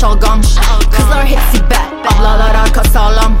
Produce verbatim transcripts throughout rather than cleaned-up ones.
şalgam. Kızlar hepsi bad, ablalar arka sağlam.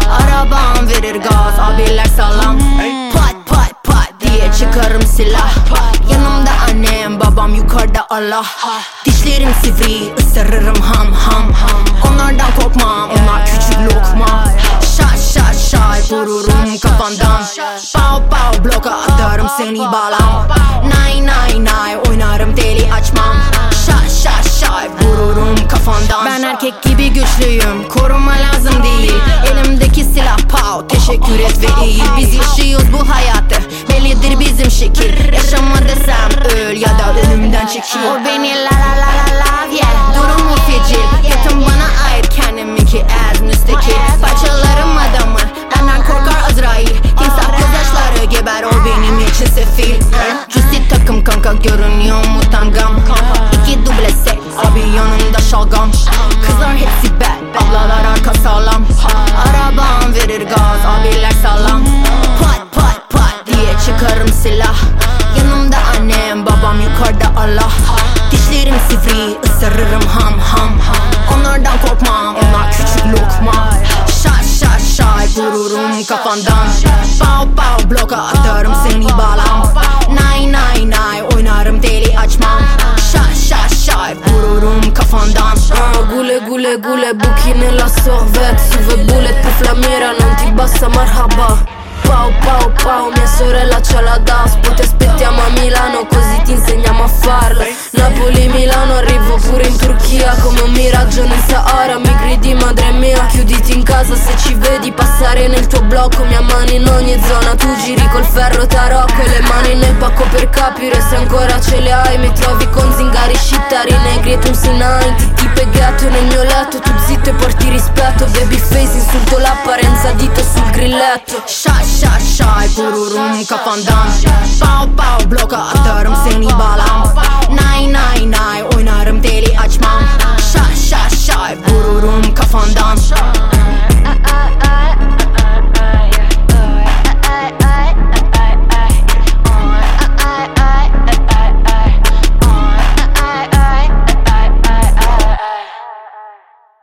Arabam verir gaz, abiler sağlam. Pat pat pat diye çıkarım silah. Yanımda annem, babam, yukarıda Allah. Dişlerim sivri, ısırırım ham ham. Onlardan korkmam, onlar küçük lokma. Şaş şaş şay, vururum kafandan. Pow pow bloka atarım seni bağlam. Nay nay nay, oynarım deli açmam. Şaş şaş şay, vururum kafandan. Ben erkek gibi güçlüyüm, koruma lazım değil. Elimdeki silah pow, teşekkür et ve eğil. Biz yaşıyoruz bu hayatı, bellidir bizim şekil. Yaşama desem öl ya da ölümden çekil. O beni la la la la la yeah. Durumu fecil, yatım bana ait, kendiminki az müstakil. Parçalarım adamı, benden korkar Azrail. Timsah gözyaşları geber, o benim için sefil. Juicy takım kanka, görünüyor mu tangam? İki duble seks, abi yanımda şalgam. Kızlar hepsi bad, ablalar arka sağlam. Arabam verir gaz, abiler sağlam. Pat pat pat diye çıkarım silah. Yanımda annem, babam, yukarıda Allah. Dişlerim sivri, ısırırım ham ham. Onlardan korkmam, onlar küçük lokma. Şaş şaş şay, vururum kafandan. Pow pow bloka atarım seni bağlam. Nay nay nay, oynarım deli açmam. Şaş şaş şay, vururum kafandan. Gule gule gule, buchi nella sorvette. Se vuoi bulletproof la mira, non ti basta marhaba. Pau pau pau, mia sorella c'ha la D A S. Poi ti aspettiamo a Milano, così ti insegniamo a farla. Napoli, Milano, arrivo pure in Turchia. Come un miraggio nel Sahara, mi gridi madre mia. Chiuditi in casa se ci vedi passare nel tuo blocco. Mia mano in ogni zona, tu giri col ferro tarocco. E le mani nel pacco per capire se ancora ce le hai. Mi trovi con zingari, scittari, negri e tu Sinai. Ti ti pegato nel mio letto, tu zitto e porti rispetto. Babyface, insulto l'apparenza, dito sul grilletto. Şaş şaş şay, vururum kafandan. Pow pow bloka